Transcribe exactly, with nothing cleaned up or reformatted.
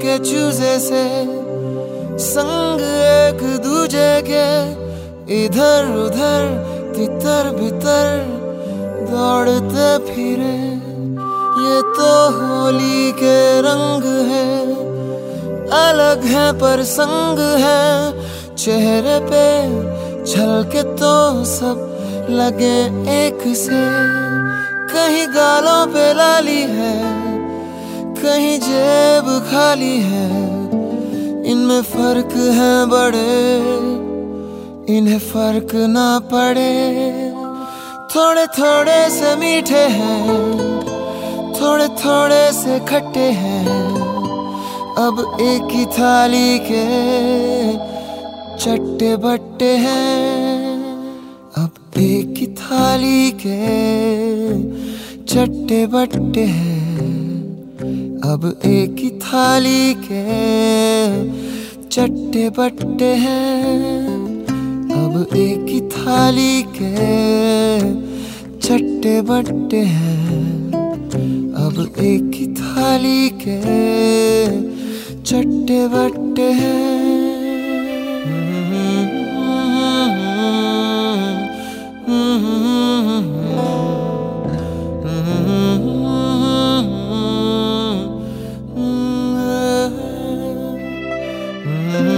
के चूजे से संग एक दूजे के, इधर उधर तितर बितर दौड़ते फिरे। ये तो होली के रंग है, अलग है पर संग है, चेहरे पे झलके तो सब लगे एक से। कहीं गालों पे लाली है, कहीं जेब खाली है, इनमें फर्क है बड़े, इन्हें फर्क ना पड़े। थोड़े थोड़े से मीठे हैं, थोड़े थोड़े से खट्टे हैं, अब एक ही थाली के चट्टे बट्टे हैं। अब एक ही थाली के चट्टे बट्टे हैं, अब एक ही थाली के चट्टे बट्टे हैं, अब एक ही थाली के चट्टे बट्टे हैं, अब एक ही थाली के चट्टे बट्टे हैं। Mm-hmm.